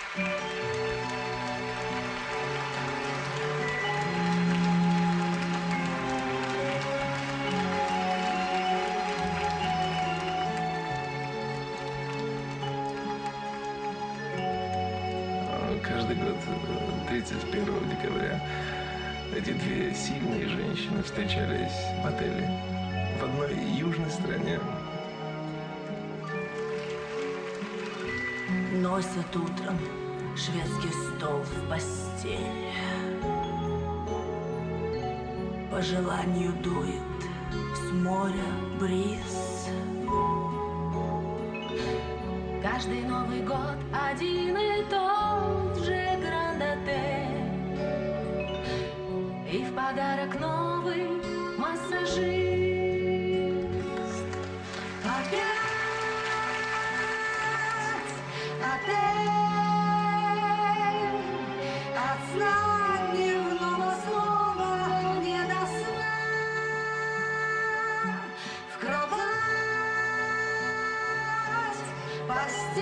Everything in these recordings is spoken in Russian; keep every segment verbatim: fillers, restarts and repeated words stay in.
Каждый год тридцать первого декабря эти две сильные женщины встречались в отеле в одной южной стране. Носят утром шведский стол в постель. По желанию дует с моря бриз. Каждый Новый год один и тот же гранд-отель. И в подарок новый массажист. Опять отель. От сна дневного слова не до сна. В кровать, постель.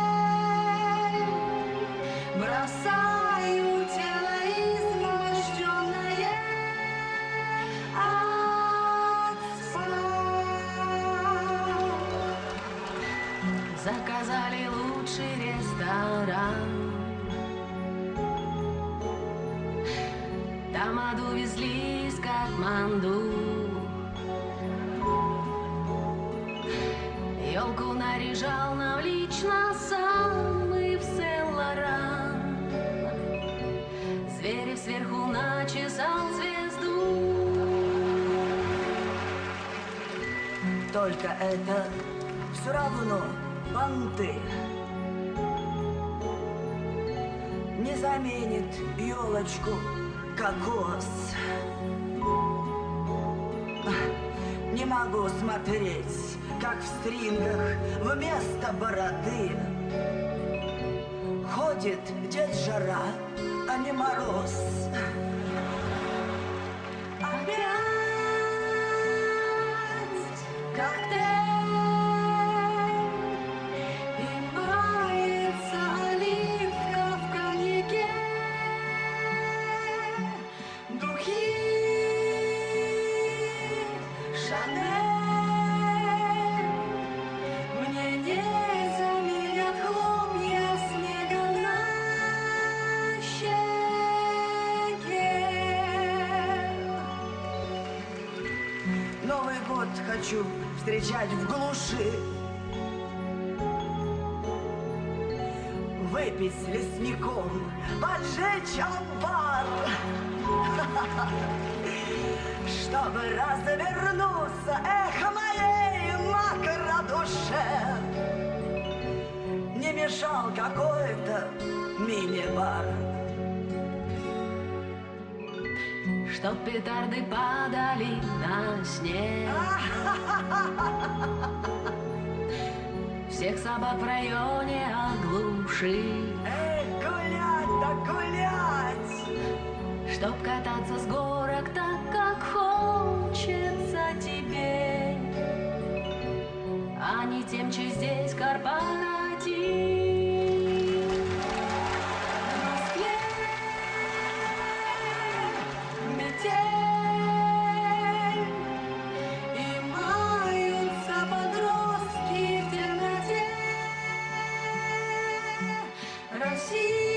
Бросаю тело изможденное отспать. Заказали лучший ресторан. Тамаду везли из Катманду. Елку наряжал нам лично сам и в Сен-Лоран. Зверев сверху начесал звезду. Только это все равно понты. Не заменит елочку кокос. Не могу смотреть, как в стрингах вместо бороды ходит дед Жара, а не Мороз. Опять коктейль. И мается оливка в коньяке. Духи Шанель. Мне не заменят хлопья снега на щеке. Новый год хочу встречать в глуши. Выпить с лесником, поджечь амбар. Чтобы развернуться эхо моей макро-душе. Не мешал какой-то мини-бар. Чтоб петарды падали на снег. Всех собак в районе оглушить. Эй, гулять да гулять! Чтоб кататься с горок так, как хочется тебе, а не тем, че здесь корпоратив. В Москве метель, и маются подростки в темноте. Россия.